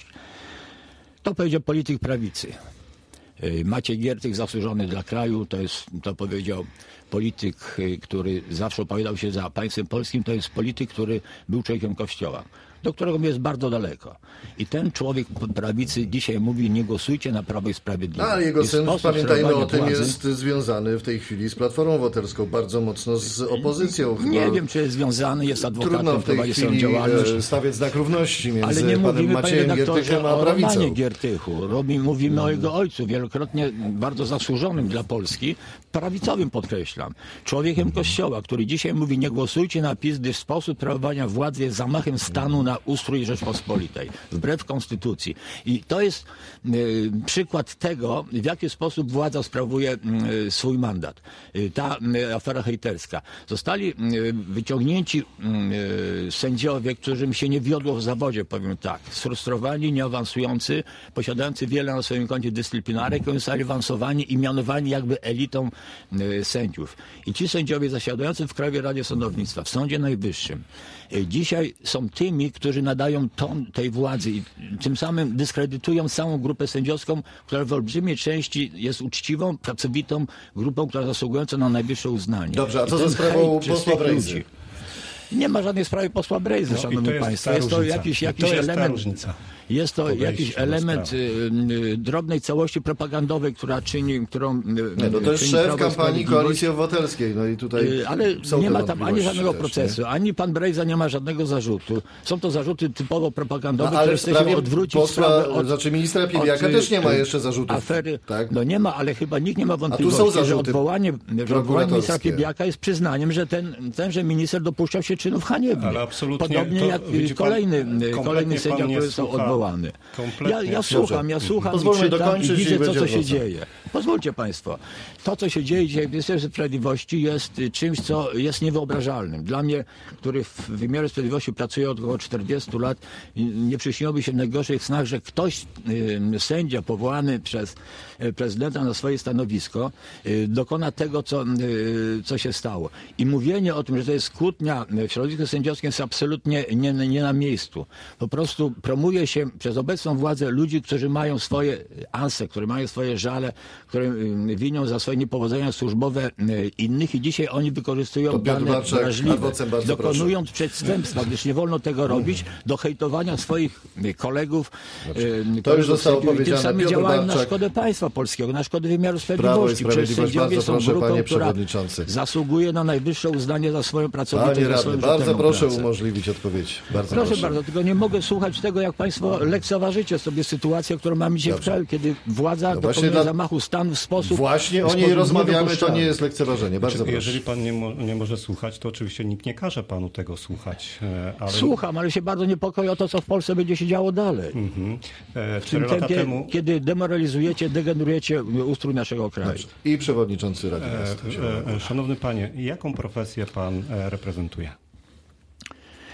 Speaker 4: To powiedział polityk prawicy. Maciej Giertych, zasłużony dla kraju, to jest, to powiedział polityk, który zawsze opowiadał się za państwem polskim, to jest polityk, który był człowiekiem Kościoła, do którego jest bardzo daleko. I ten człowiek prawicy dzisiaj mówi, nie głosujcie na Prawo i Sprawiedliwość.
Speaker 1: Ale jego
Speaker 4: I
Speaker 1: syn, pamiętajmy o tym,
Speaker 4: władzy,
Speaker 1: jest związany w tej chwili z Platformą Obywatelską, bardzo mocno z opozycją.
Speaker 4: Nie
Speaker 1: Chyba
Speaker 4: wiem, czy jest związany, jest adwokatem,
Speaker 1: trudno w tej
Speaker 4: prowadzi swoją
Speaker 1: chwili
Speaker 4: działalność.
Speaker 1: stawiać znak równości między
Speaker 4: Ale nie
Speaker 1: panem
Speaker 4: mówimy,
Speaker 1: Maciejem
Speaker 4: panie
Speaker 1: Giertychem a
Speaker 4: o
Speaker 1: prawicą.
Speaker 4: Romanie Giertychu. Robi, mówimy o jego ojcu, wielokrotnie bardzo zasłużonym dla Polski, prawicowym podkreślam, człowiekiem Kościoła, który dzisiaj mówi, nie głosujcie na PiS, gdyż sposób sprawowania władzy jest zamachem stanu na ustrój Rzeczpospolitej, wbrew konstytucji. I to jest y, przykład tego, w jaki sposób władza sprawuje y, swój mandat. Y, ta y, afera hejterska. Zostali y, wyciągnięci y, sędziowie, którym się nie wiodło w zawodzie, powiem tak. Sfrustrowani, nieawansujący, posiadający wiele na swoim koncie dyscyplinarek, zostali awansowani i mianowani jakby elitą y, sędziów. I ci sędziowie zasiadający w Krajowej Radzie Sądownictwa, w Sądzie Najwyższym, y, dzisiaj są tymi, którzy nadają ton tej władzy i tym samym dyskredytują całą grupę sędziowską, która w olbrzymiej części jest uczciwą, pracowitą grupą, która zasługująca na najwyższe uznanie.
Speaker 1: Dobrze, a
Speaker 4: I
Speaker 1: co
Speaker 4: ten
Speaker 1: ze sprawą
Speaker 4: hejt
Speaker 1: posła
Speaker 4: tych
Speaker 1: Brejzy?
Speaker 4: ludzi- Nie ma żadnej sprawy posła Brejzy,
Speaker 5: No,
Speaker 4: szanowni
Speaker 5: to jest
Speaker 4: państwo.
Speaker 5: ta
Speaker 4: Jest to
Speaker 5: różnica.
Speaker 4: jakiś,
Speaker 5: I
Speaker 4: jakiś
Speaker 5: to jest ta
Speaker 4: element.
Speaker 5: różnica.
Speaker 4: Jest to
Speaker 5: Podejście
Speaker 4: jakiś
Speaker 5: do
Speaker 4: element
Speaker 5: sprawy.
Speaker 4: y, y, drobnej całości propagandowej, która czyni, którą. Y,
Speaker 1: Nie, no to jest
Speaker 4: czyni
Speaker 1: szef
Speaker 4: Prawo i
Speaker 1: kampanii
Speaker 4: Sprawiedliwość.
Speaker 1: Koalicji Obywatelskiej. No i tutaj
Speaker 4: Y, Ale
Speaker 1: są
Speaker 4: nie
Speaker 1: te
Speaker 4: ma tam ani
Speaker 1: wątpliwości
Speaker 4: żadnego
Speaker 1: też,
Speaker 4: procesu,
Speaker 1: nie?
Speaker 4: ani pan Brejza nie ma żadnego zarzutu. Są to zarzuty typowo propagandowe,
Speaker 1: No, ale
Speaker 4: które
Speaker 1: w
Speaker 4: chce się
Speaker 1: sprawie
Speaker 4: odwrócić
Speaker 1: posła,
Speaker 4: sprawę od,
Speaker 1: znaczy ministra Piebiaka
Speaker 4: od,
Speaker 1: też nie ma
Speaker 4: y,
Speaker 1: jeszcze zarzutów.
Speaker 4: Afery.
Speaker 1: Tak?
Speaker 4: No nie ma, ale chyba nikt nie ma
Speaker 1: są
Speaker 4: wątpliwości, że
Speaker 1: zarzuty
Speaker 4: odwołanie, że odwołanie ministra
Speaker 1: prokuratorskie.
Speaker 4: Piebiaka jest przyznaniem, że ten, tenże minister dopuszczał się czynów haniebnych.
Speaker 5: Ale absolutnie
Speaker 4: Podobnie
Speaker 5: to,
Speaker 4: jak
Speaker 5: widzi pan,
Speaker 4: kolejny,
Speaker 5: kompletnie
Speaker 4: kolejny
Speaker 5: pan
Speaker 4: sędzia,
Speaker 5: nie
Speaker 4: który został
Speaker 5: słucha.
Speaker 4: odwołany.
Speaker 5: Kompletnie.
Speaker 4: Ja, ja
Speaker 5: Dobrze.
Speaker 4: słucham, ja słucham
Speaker 1: Pozwólmy
Speaker 4: i czytam
Speaker 1: dokończyć
Speaker 4: i
Speaker 1: i
Speaker 4: widzę to,
Speaker 1: będzie
Speaker 4: co się
Speaker 1: ocena.
Speaker 4: dzieje. Pozwólcie państwo, to, co się dzieje dzisiaj w Ministerstwie Sprawiedliwości jest y, czymś, co jest niewyobrażalnym. Dla mnie, który w wymiarze sprawiedliwości pracuje od około czterdziestu lat, y, nie przyśniłoby się w najgorszych snach, że ktoś, y, sędzia powołany przez y, prezydenta na swoje stanowisko, y, dokona tego, co, y, co się stało. I mówienie o tym, że to jest kłótnia w środowisku sędziowskim, jest absolutnie nie, nie na miejscu. Po prostu promuje się przez obecną władzę ludzi, którzy mają swoje anse, które mają swoje żale, które y, winią za swoje niepowodzenia służbowe y, innych i dzisiaj oni wykorzystują
Speaker 1: To Piotr
Speaker 4: dane
Speaker 1: Barczak,
Speaker 4: wrażliwe,
Speaker 1: adwocem, bardzo
Speaker 4: dokonując przestępstwa, gdyż nie wolno tego robić, do hejtowania swoich y, kolegów. y,
Speaker 1: To już
Speaker 4: kolegów
Speaker 1: zostało
Speaker 4: sędziów i
Speaker 1: powiedziane.
Speaker 4: Tym samym
Speaker 1: Piotr
Speaker 4: działają na
Speaker 1: Barczak.
Speaker 4: szkodę państwa polskiego, na szkodę wymiaru
Speaker 1: Prawo i
Speaker 4: sprawiedliwości. Przecież
Speaker 1: Sprawiedliwość,
Speaker 4: sędziowie
Speaker 1: bardzo
Speaker 4: są
Speaker 1: proszę,
Speaker 4: grupą,
Speaker 1: panie
Speaker 4: która
Speaker 1: przewodniczący.
Speaker 4: zasługuje na najwyższe uznanie za swoją pracowitość,
Speaker 1: Panie
Speaker 4: za
Speaker 1: radny,
Speaker 4: swoją
Speaker 1: bardzo
Speaker 4: rzetelną
Speaker 1: proszę
Speaker 4: pracę.
Speaker 1: umożliwić odpowiedź. Bardzo
Speaker 4: Proszę,
Speaker 1: proszę.
Speaker 4: bardzo, tylko nie mogę słuchać tego, jak państwo lekceważycie sobie sytuację, którą mamy dzisiaj
Speaker 1: Dobrze.
Speaker 4: w kraju, kiedy władza
Speaker 1: No właśnie
Speaker 4: dokonuje
Speaker 1: dla-
Speaker 4: zamachu stanu w sposób
Speaker 1: Właśnie
Speaker 4: w
Speaker 1: o niej
Speaker 4: sposób
Speaker 1: rozmawiamy, to
Speaker 4: niedopuszczalny.
Speaker 1: nie jest lekceważenie. Bardzo proszę.
Speaker 5: Jeżeli pan nie, mo- nie może słuchać, to oczywiście nikt nie każe panu tego słuchać. e, Ale...
Speaker 4: Słucham, ale się bardzo niepokoję o to, co w Polsce będzie się działo dalej.
Speaker 5: Mhm. E,
Speaker 4: W tym
Speaker 5: Cztery lata
Speaker 4: tempie,
Speaker 5: temu...
Speaker 4: kiedy demoralizujecie, degenerujecie ustrój naszego kraju.
Speaker 1: I przewodniczący Rady
Speaker 5: E,
Speaker 1: Miasta.
Speaker 5: e, e, Szanowny panie, jaką profesję pan e, reprezentuje?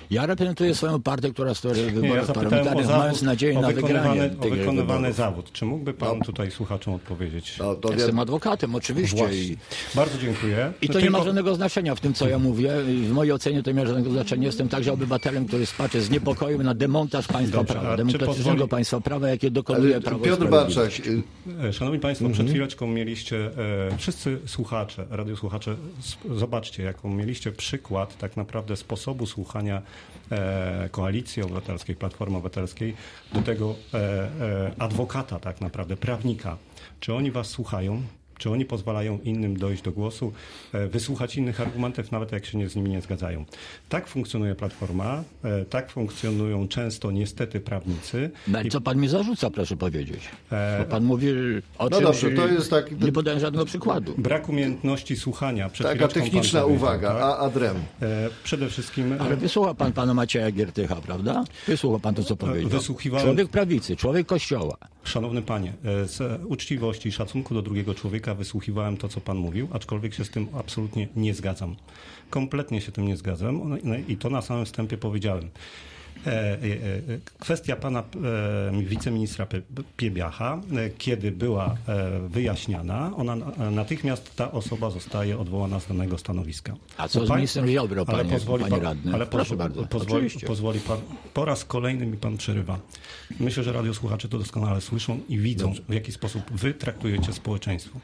Speaker 4: Ja reprezentuję swoją partię, która stoi w
Speaker 5: Nie, ja
Speaker 4: wyborach
Speaker 5: zapytałem o
Speaker 4: parlamentarnych, mając
Speaker 5: zawód,
Speaker 4: nadzieję
Speaker 5: o
Speaker 4: na wygranie
Speaker 5: wykonywany, o
Speaker 4: tych
Speaker 5: wykonywany
Speaker 4: wyborów.
Speaker 5: zawód. Czy mógłby pan tutaj słuchaczom odpowiedzieć?
Speaker 1: No, to
Speaker 4: Jestem
Speaker 1: wi-
Speaker 4: adwokatem, oczywiście.
Speaker 5: Właśnie.
Speaker 4: I,
Speaker 5: Bardzo dziękuję.
Speaker 4: I to
Speaker 5: Tylko-
Speaker 4: nie ma żadnego znaczenia w tym, co ja mówię. W mojej ocenie to nie ma żadnego znaczenia. Jestem także obywatelem, który spaczy z niepokojem na demontaż państwa
Speaker 5: Dobrze, a
Speaker 4: prawa,
Speaker 5: czy
Speaker 4: demokratycznego
Speaker 5: pozwoli-
Speaker 4: państwa prawa, jakie dokonuje
Speaker 1: ale
Speaker 4: Prawo i
Speaker 1: Piotr
Speaker 4: Sprawiedliwość.
Speaker 1: Barczak, y,
Speaker 5: Szanowni Państwo, przed chwileczką mieliście, e, wszyscy słuchacze, radiosłuchacze, s- zobaczcie, jaką mieliście przykład tak naprawdę sposobu słuchania e, Koalicji Obywatelskiej, Platformy Obywatelskiej, do tego e, e, adwokata tak naprawdę, prawnika. Czy oni was słuchają? Czy oni pozwalają innym dojść do głosu, e, wysłuchać innych argumentów, nawet jak się nie, z nimi nie zgadzają? Tak funkcjonuje Platforma, e, tak funkcjonują często niestety prawnicy.
Speaker 4: No, ale
Speaker 5: I-
Speaker 4: co pan mi zarzuca, proszę powiedzieć?
Speaker 5: E,
Speaker 4: Bo pan mówi o
Speaker 1: No
Speaker 4: czymś,
Speaker 1: dobrze, to jest tak-
Speaker 4: nie podałem żadnego przykładu.
Speaker 5: Brak umiejętności słuchania. Przed
Speaker 1: taka
Speaker 5: chwileczką pan
Speaker 1: techniczna
Speaker 5: powiedział,
Speaker 1: uwaga,
Speaker 5: tak?
Speaker 1: a Adrem.
Speaker 5: E, Przede wszystkim e,
Speaker 4: Ale wysłucha pan pana Macieja Giertycha, prawda? Wysłucha pan to, co powiedział.
Speaker 5: wysłuchiwałem-
Speaker 4: Człowiek prawicy, człowiek kościoła.
Speaker 5: Szanowny panie, e, z uczciwości i szacunku do drugiego człowieka wysłuchiwałem to, co pan mówił, aczkolwiek się z tym absolutnie nie zgadzam. Kompletnie się tym nie zgadzam no, no, i to na samym wstępie powiedziałem. E, e, e, Kwestia pana e, wiceministra Pie- Piebiacha, e, kiedy była e, wyjaśniana, ona e, natychmiast ta osoba zostaje odwołana z danego stanowiska.
Speaker 4: A co
Speaker 5: Bo
Speaker 4: z ministrem Ziobro,
Speaker 5: ale
Speaker 4: panie-
Speaker 5: pozwoli
Speaker 4: panie
Speaker 5: pan,
Speaker 4: radny?
Speaker 5: Ale
Speaker 4: Proszę
Speaker 5: poz-
Speaker 4: bardzo.
Speaker 5: Pozwoli,
Speaker 4: Oczywiście.
Speaker 5: pozwoli pan, po raz kolejny mi pan przerywa. Myślę, że radiosłuchacze to doskonale słyszą i widzą, w jaki sposób wy traktujecie społeczeństwo.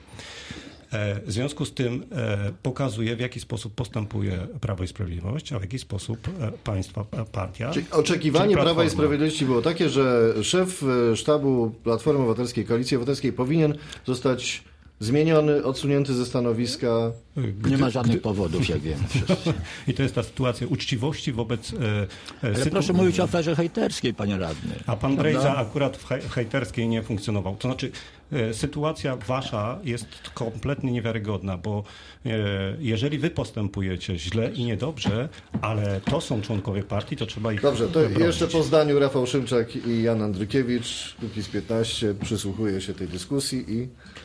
Speaker 5: E, W związku z tym e, pokazuje, w jaki sposób postępuje Prawo i Sprawiedliwość, a w jaki sposób e, państwa, e, partia.
Speaker 1: Czyli oczekiwanie
Speaker 5: czyli
Speaker 1: Prawa i
Speaker 5: Platforma.
Speaker 1: Sprawiedliwości było takie, że szef e, sztabu Platformy Obywatelskiej, Koalicji Obywatelskiej powinien zostać zmieniony, odsunięty ze stanowiska.
Speaker 4: Nie ma żadnych powodów, jak wiemy wszyscy.
Speaker 5: I to jest ta sytuacja uczciwości wobec... E, e,
Speaker 4: Ale
Speaker 5: sytu-
Speaker 4: proszę mówić o aferze hejterskiej, panie radny.
Speaker 5: A pan Brejza akurat w hej- hejterskiej nie funkcjonował. To znaczy, e, sytuacja wasza jest kompletnie niewiarygodna, bo e, jeżeli wy postępujecie źle i niedobrze, ale to są członkowie partii, to trzeba ich
Speaker 1: Dobrze, to
Speaker 5: bronić.
Speaker 1: jeszcze po zdaniu Rafał Szymczak i Jan Andrykiewicz, Kukiz piętnaście, przysłuchuje się tej dyskusji i...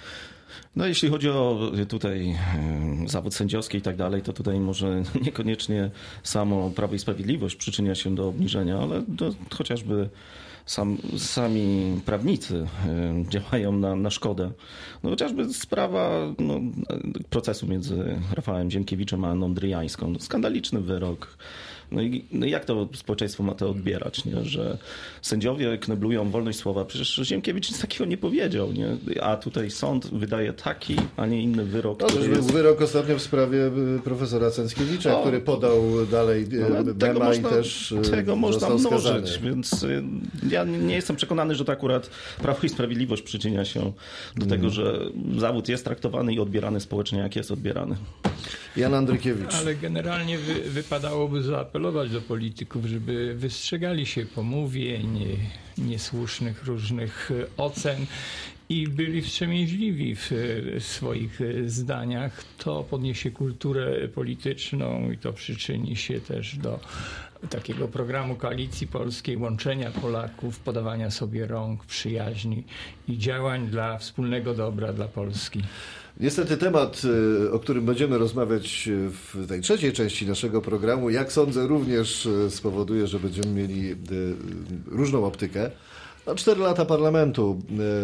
Speaker 2: No jeśli chodzi o tutaj e, zawód sędziowski i tak dalej, to tutaj może niekoniecznie samo Prawo i Sprawiedliwość przyczynia się do obniżenia, ale do, chociażby sam, sami prawnicy e, działają na, na szkodę. No chociażby sprawa no, procesu między Rafałem Ziemkiewiczem a Anną Dryjańską. No, skandaliczny wyrok. No i no jak to społeczeństwo ma to odbierać, nie? Że sędziowie kneblują wolność słowa? Przecież Ziemkiewicz nic takiego nie powiedział, nie? A tutaj sąd wydaje taki, a nie inny wyrok.
Speaker 1: No,
Speaker 2: który
Speaker 1: był
Speaker 2: jest...
Speaker 1: wyrok ostatnio w sprawie y, profesora Cęckiewicza,
Speaker 2: O,
Speaker 1: który podał dalej y,
Speaker 2: No, ale tego
Speaker 1: mema
Speaker 2: można,
Speaker 1: i też y,
Speaker 2: tego można
Speaker 1: został skazany.
Speaker 2: mnożyć, więc y, ja nie jestem przekonany, że to akurat Prawo i Sprawiedliwość przyczynia się do tego, że zawód jest traktowany i odbierany społecznie, jak jest odbierany.
Speaker 1: Jan Andrykiewicz.
Speaker 3: Ale generalnie wy, wypadałoby zaapelować do polityków, żeby wystrzegali się pomówień, niesłusznych różnych ocen i byli wstrzemięźliwi w swoich zdaniach. To podniesie kulturę polityczną i to przyczyni się też do takiego programu Koalicji Polskiej, łączenia Polaków, podawania sobie rąk, przyjaźni i działań dla wspólnego dobra dla Polski.
Speaker 1: Niestety temat, y, o którym będziemy rozmawiać w tej trzeciej części naszego programu, jak sądzę, również y, spowoduje, że będziemy mieli y, różną optykę. No, cztery lata parlamentu,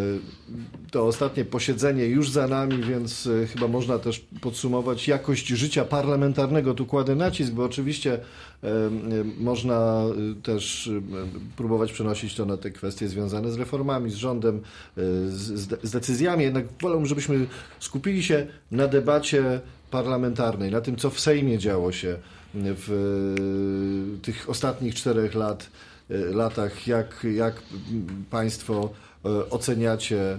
Speaker 1: y, to ostatnie posiedzenie już za nami, więc y, chyba można też podsumować jakość życia parlamentarnego. Tu kładę nacisk, bo oczywiście y, y, można y, też y, próbować przenosić to na te kwestie związane z reformami, z rządem, y, z, z decyzjami. Jednak wolę, żebyśmy skupili się na debacie parlamentarnej, na tym, co w Sejmie działo się w y, tych ostatnich czterech lat, latach, jak, jak Państwo oceniacie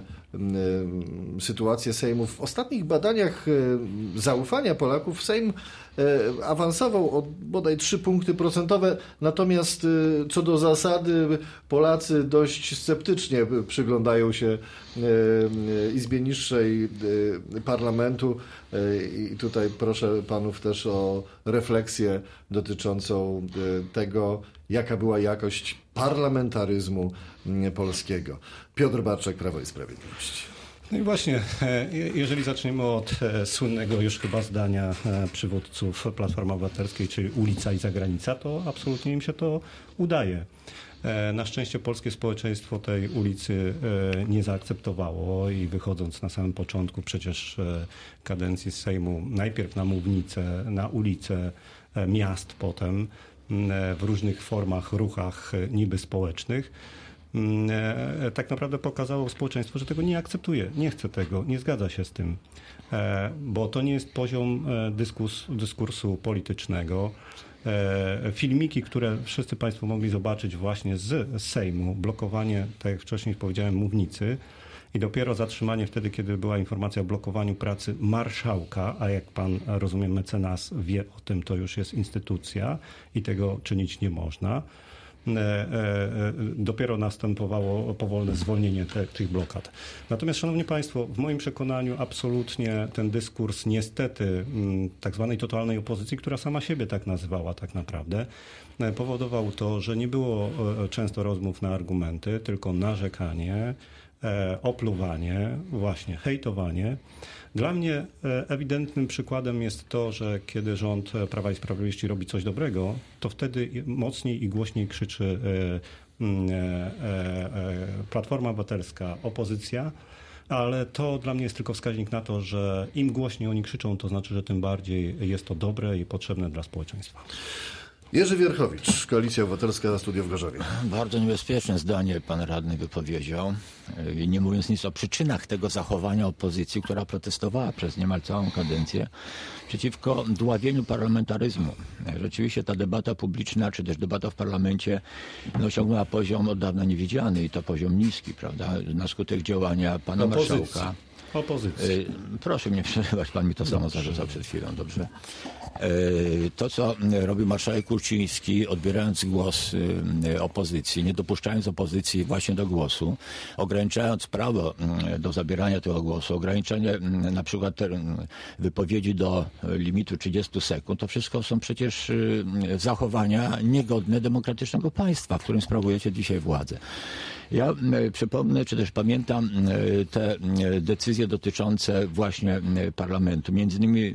Speaker 1: sytuację Sejmu. W ostatnich badaniach zaufania Polaków Sejm awansował o bodaj trzy punkty procentowe, natomiast co do zasady Polacy dość sceptycznie przyglądają się Izbie Niższej Parlamentu i tutaj proszę Panów też o refleksję dotyczącą tego, jaka była jakość parlamentaryzmu polskiego. Piotr Barczak, Prawo i Sprawiedliwość.
Speaker 5: No i właśnie, jeżeli zaczniemy od słynnego już chyba zdania przywódców Platformy Obywatelskiej, czyli ulica i zagranica, to absolutnie im się to udaje. Na szczęście polskie społeczeństwo tej ulicy nie zaakceptowało i wychodząc na samym początku przecież kadencji z Sejmu, najpierw na mównicę, na ulicę miast, potem w różnych formach, ruchach niby społecznych, tak naprawdę pokazało społeczeństwo, że tego nie akceptuje, nie chce tego, nie zgadza się z tym, bo to nie jest poziom dyskurs, dyskursu politycznego. Filmiki, które wszyscy Państwo mogli zobaczyć właśnie z Sejmu, blokowanie, tak jak wcześniej powiedziałem, mównicy i dopiero zatrzymanie wtedy, kiedy była informacja o blokowaniu pracy marszałka, a jak Pan, rozumiem, mecenas wie o tym, to już jest instytucja i tego czynić nie można. Dopiero następowało powolne zwolnienie te, tych blokad. Natomiast, Szanowni Państwo, w moim przekonaniu absolutnie ten dyskurs niestety tak zwanej totalnej opozycji, która sama siebie tak nazywała tak naprawdę, powodował to, że nie było często rozmów na argumenty, tylko narzekanie, opluwanie, właśnie hejtowanie. Dla mnie ewidentnym przykładem jest to, że kiedy rząd Prawa i Sprawiedliwości robi coś dobrego, to wtedy mocniej i głośniej krzyczy Platforma Obywatelska, opozycja, ale to dla mnie jest tylko wskaźnik na to, że im głośniej oni krzyczą, to znaczy, że tym bardziej jest to dobre i potrzebne dla społeczeństwa.
Speaker 1: Jerzy Wierchowicz, Koalicja Obywatelska, Studio w Gorzowie.
Speaker 4: Bardzo niebezpieczne zdanie pan radny wypowiedział, nie mówiąc nic o przyczynach tego zachowania opozycji, która protestowała przez niemal całą kadencję przeciwko dławieniu parlamentaryzmu. Rzeczywiście ta debata publiczna, czy też debata w parlamencie no, osiągnęła poziom od dawna niewidziany i to poziom niski, prawda, na skutek działania pana
Speaker 5: Opozycji.
Speaker 4: marszałka.
Speaker 5: Opozycji.
Speaker 4: Proszę mnie przerywać, pan mi to samo zarzucał przed chwilą, dobrze? To, co robi marszałek Kuchciński, odbierając głos opozycji, nie dopuszczając opozycji właśnie do głosu, ograniczając prawo do zabierania tego głosu, ograniczenie na przykład wypowiedzi do limitu trzydziestu sekund, to wszystko są przecież zachowania niegodne demokratycznego państwa, w którym sprawujecie dzisiaj władzę. Ja przypomnę, czy też pamiętam te decyzje dotyczące właśnie parlamentu. Między innymi,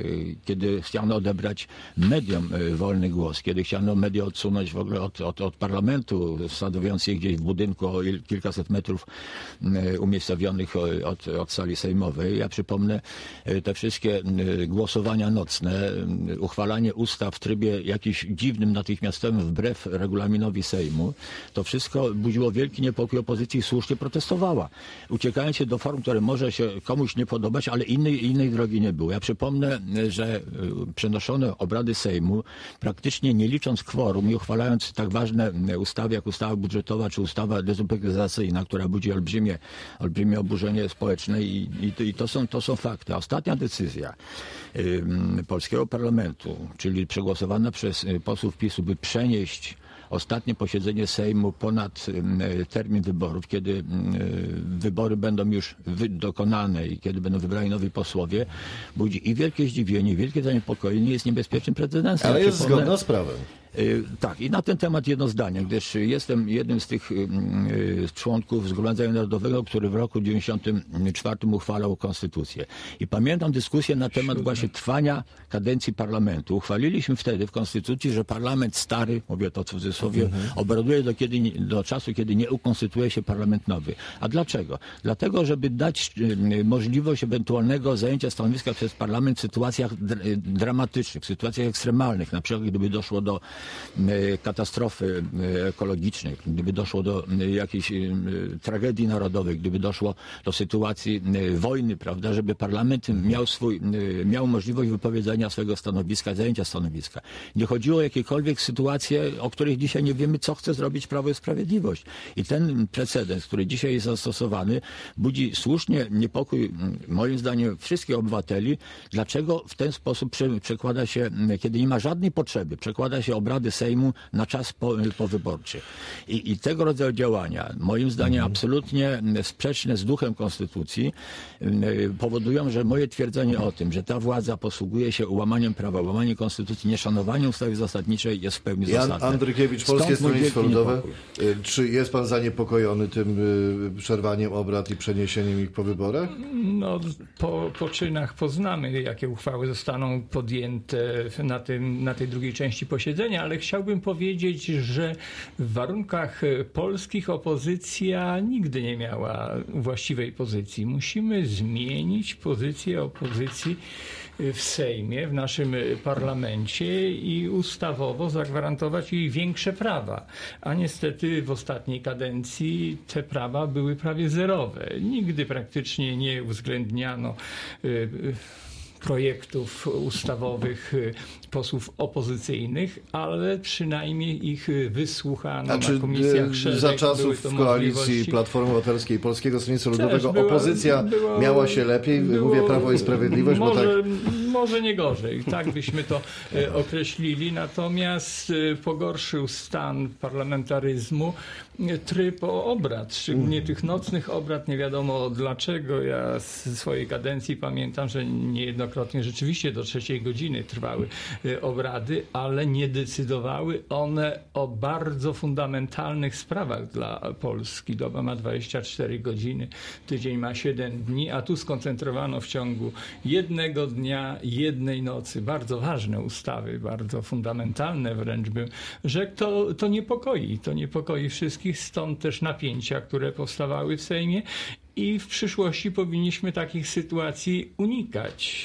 Speaker 4: kiedy chciano odebrać mediom wolny głos, kiedy chciano media odsunąć w ogóle od, od, od parlamentu, stanowiąc je gdzieś w budynku o kilkaset metrów umiejscowionych od, od sali sejmowej. Ja przypomnę te wszystkie głosowania nocne, uchwalanie ustaw w trybie jakimś dziwnym, natychmiastowym, wbrew regulaminowi Sejmu. To wszystko budziło wielki niepokój opozycji i słusznie protestowała. Uciekając się do form, które może się komuś nie podobać, ale innej, innej drogi nie było. Ja przypomnę, że przenoszono obrady Sejmu praktycznie nie licząc kworum i uchwalając tak ważne ustawy jak ustawa budżetowa czy ustawa dezubekizacyjna, która budzi olbrzymie, olbrzymie oburzenie społeczne i, i, i to, są, to są fakty. A ostatnia decyzja y, polskiego parlamentu, czyli przegłosowana przez posłów PiSu, by przenieść ostatnie posiedzenie Sejmu ponad termin wyborów, kiedy wybory będą już dokonane i kiedy będą wybrani nowi posłowie, budzi i wielkie zdziwienie, i wielkie zaniepokojenie, jest niebezpiecznym precedensem.
Speaker 1: Ale jest zgodna z prawem.
Speaker 4: Tak, i na ten temat jedno zdanie, gdyż jestem jednym z tych członków Zgromadzenia Narodowego, który w roku dziewięćdziesiątym czwartym uchwalał konstytucję. I pamiętam dyskusję na temat właśnie trwania kadencji parlamentu. Uchwaliliśmy wtedy w konstytucji, że parlament stary, mówię to w cudzysłowie, mhm. obraduje do, kiedy, do czasu, kiedy nie ukonstytuuje się parlament nowy. A dlaczego? Dlatego, żeby dać możliwość ewentualnego zajęcia stanowiska przez parlament w sytuacjach dramatycznych, w sytuacjach ekstremalnych, na przykład gdyby doszło do katastrofy ekologicznej, gdyby doszło do jakiejś tragedii narodowej, gdyby doszło do sytuacji wojny, prawda, żeby parlament miał swój, miał możliwość wypowiedzenia swojego stanowiska, zajęcia stanowiska. Nie chodziło o jakiekolwiek sytuacje, o których dzisiaj nie wiemy, co chce zrobić Prawo i Sprawiedliwość. I ten precedens, który dzisiaj jest zastosowany, budzi słusznie niepokój, moim zdaniem, wszystkich obywateli. Dlaczego w ten sposób przekłada się, kiedy nie ma żadnej potrzeby, przekłada się obrady obrady Sejmu na czas po, powyborczy. I, I tego rodzaju działania, moim zdaniem mhm. absolutnie sprzeczne z duchem Konstytucji, powodują, że moje twierdzenie o tym, że ta władza posługuje się łamaniem prawa, łamaniem Konstytucji, nieszanowaniem ustawy zasadniczej jest w pełni
Speaker 1: Jan
Speaker 4: zasadne.
Speaker 1: Andrykiewicz, Polskie Stronnictwo Ludowe. Czy jest pan zaniepokojony tym przerwaniem obrad i przeniesieniem ich po wyborach?
Speaker 3: No, po, po czynach poznamy, jakie uchwały zostaną podjęte na, tym, na tej drugiej części posiedzenia, ale chciałbym powiedzieć, że w warunkach polskich opozycja nigdy nie miała właściwej pozycji. Musimy zmienić pozycję opozycji w Sejmie, w naszym parlamencie i ustawowo zagwarantować jej większe prawa. A niestety w ostatniej kadencji te prawa były prawie zerowe. Nigdy praktycznie nie uwzględniano y, projektów ustawowych posłów opozycyjnych, ale przynajmniej ich wysłuchano
Speaker 1: na
Speaker 3: komisjach szerzej.
Speaker 1: Za czasów koalicji Platformy Obywatelskiej i Polskiego Stronnictwa Ludowego była, opozycja było, miała się lepiej, było, mówię Prawo i Sprawiedliwość,
Speaker 3: może,
Speaker 1: bo tak...
Speaker 3: może nie gorzej, tak byśmy to określili, natomiast pogorszył stan parlamentaryzmu tryb obrad, szczególnie mm. tych nocnych obrad, nie wiadomo dlaczego. Ja z swojej kadencji pamiętam, że niejednokrotnie rzeczywiście do trzeciej godziny trwały obrady, ale nie decydowały one o bardzo fundamentalnych sprawach dla Polski. Doba ma dwadzieścia cztery godziny, tydzień ma siedem dni, a tu skoncentrowano w ciągu jednego dnia, jednej nocy bardzo ważne ustawy, bardzo fundamentalne wręcz bym rzekł. To, to niepokoi, to niepokoi wszystkich, stąd też napięcia, które powstawały w Sejmie. I w przyszłości powinniśmy takich sytuacji unikać.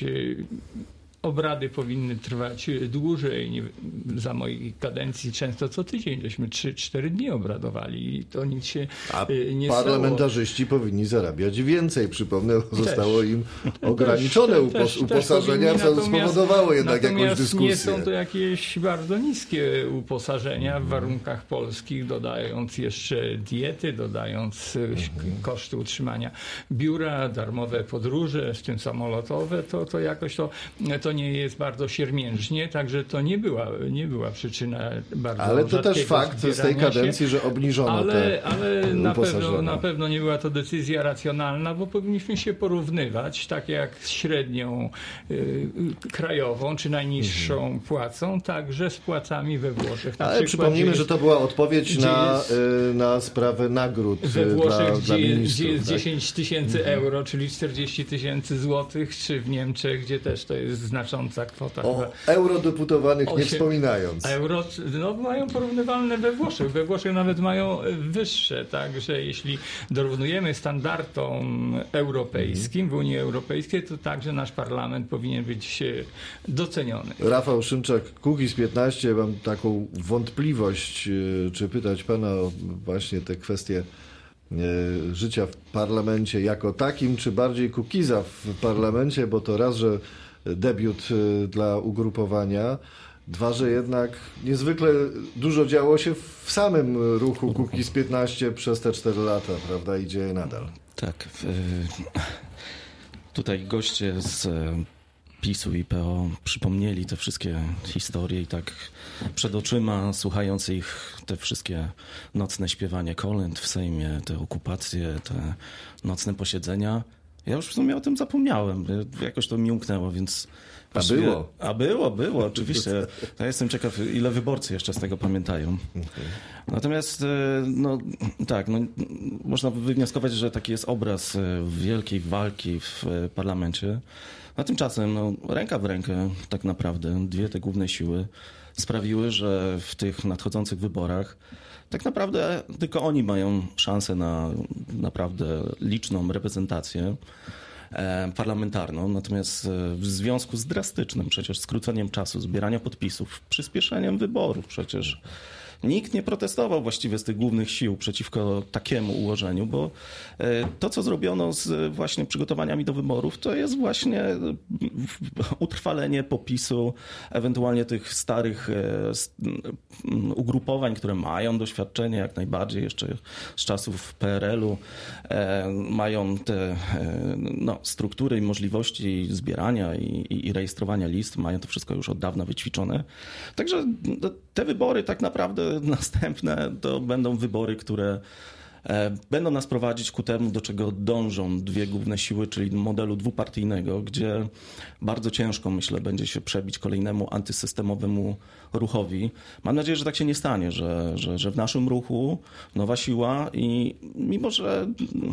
Speaker 3: Obrady powinny trwać dłużej. Nie, za mojej kadencji często co tydzień żeśmy trzy cztery dni obradowali i to nic się
Speaker 1: A
Speaker 3: nie
Speaker 1: parlamentarzyści
Speaker 3: stało.
Speaker 1: Powinni zarabiać więcej. Przypomnę,
Speaker 3: też,
Speaker 1: zostało im ograniczone
Speaker 3: też,
Speaker 1: upos
Speaker 3: też,
Speaker 1: uposażenia,
Speaker 3: też
Speaker 1: co spowodowało jednak jakąś dyskusję.
Speaker 3: Nie są to jakieś bardzo niskie uposażenia w warunkach polskich, dodając jeszcze diety, dodając mhm. koszty utrzymania biura, darmowe podróże, w tym samolotowe, to, to jakoś to, to nie jest bardzo siermiężnie, także to nie była, nie była przyczyna bardzo
Speaker 1: Ale to też fakt z tej kadencji,
Speaker 3: się,
Speaker 1: że obniżono
Speaker 3: ale,
Speaker 1: te
Speaker 3: ale na pewno, na pewno nie była to decyzja racjonalna, bo powinniśmy się porównywać, tak jak z średnią y, krajową, czy najniższą mhm. płacą, także z płacami we Włoszech. Na
Speaker 1: ale
Speaker 3: przykład,
Speaker 1: przypomnijmy,
Speaker 3: jest,
Speaker 1: że to była odpowiedź na,
Speaker 3: jest,
Speaker 1: y, na sprawę nagród
Speaker 3: we Włoszech,
Speaker 1: dla,
Speaker 3: gdzie,
Speaker 1: dla ministrów.
Speaker 3: gdzie jest
Speaker 1: tak?
Speaker 3: dziesięć tysięcy mhm. euro, czyli czterdzieści tysięcy złotych, czy w Niemczech, gdzie też to jest znacząca kwota.
Speaker 1: O eurodeputowanych
Speaker 3: osiem,
Speaker 1: nie wspominając.
Speaker 3: Euro, no mają porównywalne we Włoszech. We Włoszech nawet mają wyższe, także jeśli dorównujemy standardom europejskim mm. w Unii Europejskiej, to także nasz parlament powinien być doceniony.
Speaker 1: Rafał Szymczak, Kukiz piętnaście, mam taką wątpliwość, czy pytać pana o właśnie te kwestie życia w parlamencie jako takim, czy bardziej Kukiza w parlamencie, bo to raz, że debiut dla ugrupowania, dwa, że jednak niezwykle dużo działo się w samym ruchu Kukiz piętnaście przez te cztery lata, prawda, i dzieje nadal.
Speaker 2: Tak. Tutaj goście z PiS-u i P O przypomnieli te wszystkie historie i tak przed oczyma, słuchając ich, te wszystkie nocne śpiewanie kolęd w Sejmie, te okupacje, te nocne posiedzenia. Ja już w sumie o tym zapomniałem. Jakoś to mi umknęło, więc...
Speaker 1: A było.
Speaker 2: A było, było, oczywiście. Ja jestem ciekaw, ile wyborcy jeszcze z tego pamiętają. Natomiast, no tak, no, można wywnioskować, że taki jest obraz wielkiej walki w parlamencie. A tymczasem, no, ręka w rękę tak naprawdę, dwie te główne siły sprawiły, że w tych nadchodzących wyborach tak naprawdę tylko oni mają szansę na naprawdę liczną reprezentację parlamentarną, natomiast w związku z drastycznym przecież skróceniem czasu zbierania podpisów, przyspieszeniem wyborów przecież nikt nie protestował właściwie z tych głównych sił przeciwko takiemu ułożeniu, bo to, co zrobiono z właśnie przygotowaniami do wyborów, to jest właśnie utrwalenie popisu, ewentualnie tych starych ugrupowań, które mają doświadczenie jak najbardziej jeszcze z czasów P R L-u, mają te no, struktury i możliwości zbierania i, i rejestrowania list, mają to wszystko już od dawna wyćwiczone. Także te wybory tak naprawdę następne to będą wybory, które będą nas prowadzić ku temu, do czego dążą dwie główne siły, czyli modelu dwupartyjnego, gdzie bardzo ciężko, myślę, będzie się przebić kolejnemu antysystemowemu ruchowi. Mam nadzieję, że tak się nie stanie, że, że, że w naszym ruchu nowa siła i mimo, że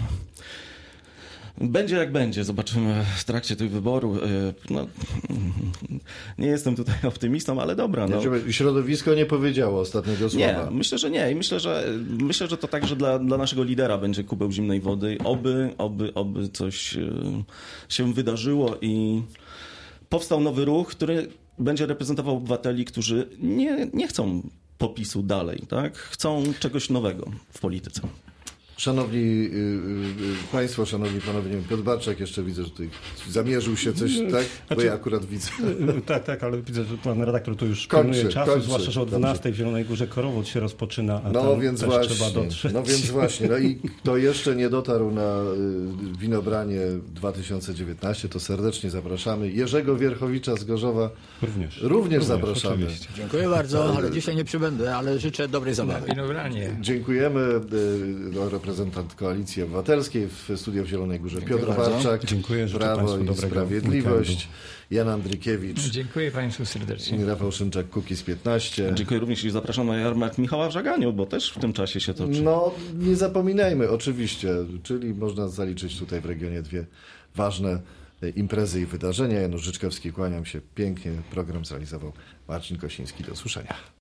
Speaker 2: będzie jak będzie, zobaczymy w trakcie tych wyborów. No, nie jestem tutaj optymistą, ale dobra. No.
Speaker 1: Środowisko nie powiedziało ostatniego słowa.
Speaker 2: Nie, myślę, że nie. I myślę, że myślę, że to także dla, dla naszego lidera będzie kubeł zimnej wody. Oby, oby, oby coś się wydarzyło i powstał nowy ruch, który będzie reprezentował obywateli, którzy nie, nie chcą popisu dalej, tak? Chcą czegoś nowego w polityce.
Speaker 1: Szanowni y, y, Państwo, szanowni panowie, nie wiem, Piotr Barczak jeszcze widzę, że tutaj zamierzył się coś, tak? Bo
Speaker 5: Znaczy,
Speaker 1: ja akurat widzę.
Speaker 5: Tak, tak, ale widzę, że pan redaktor tu już
Speaker 1: Kończy,
Speaker 5: pilnuje czasu,
Speaker 1: kończy.
Speaker 5: zwłaszcza, że o dwunastej w Zielonej Górze korowód się rozpoczyna, a
Speaker 1: No
Speaker 5: tam
Speaker 1: więc
Speaker 5: też
Speaker 1: właśnie,
Speaker 5: trzeba dotrzeć.
Speaker 1: no więc właśnie. No i kto jeszcze nie dotarł na y, Winobranie dwa tysiące dziewiętnaście, to serdecznie zapraszamy. Jerzego Wierchowicza z Gorzowa
Speaker 5: Również.
Speaker 1: również zapraszamy.
Speaker 5: Oczywiście.
Speaker 4: Dziękuję bardzo, ale dzisiaj nie przybędę, ale życzę dobrej zabawy.
Speaker 3: Winobranie.
Speaker 1: Dziękujemy. Y, reprezentant Koalicji Obywatelskiej w studiu w Zielonej Górze Piotr
Speaker 4: bardzo.
Speaker 1: Barczak,
Speaker 5: Dziękuję, życzę
Speaker 1: Prawo
Speaker 5: Państwu
Speaker 1: i
Speaker 5: dobrego
Speaker 1: Sprawiedliwość,
Speaker 5: weekendu.
Speaker 1: Jan Andrykiewicz
Speaker 3: Dziękuję Państwu serdecznie.
Speaker 1: i Rafał Szymczak, Kukiz piętnaście.
Speaker 2: Dziękuję również i zapraszam na jarmark Michała w Żaganiu, bo też w tym czasie się toczy.
Speaker 1: No, nie zapominajmy, oczywiście, czyli można zaliczyć tutaj w regionie dwie ważne imprezy i wydarzenia. Janusz Życzkowski, kłaniam się pięknie. Program zrealizował Marcin Kosiński. Do usłyszenia.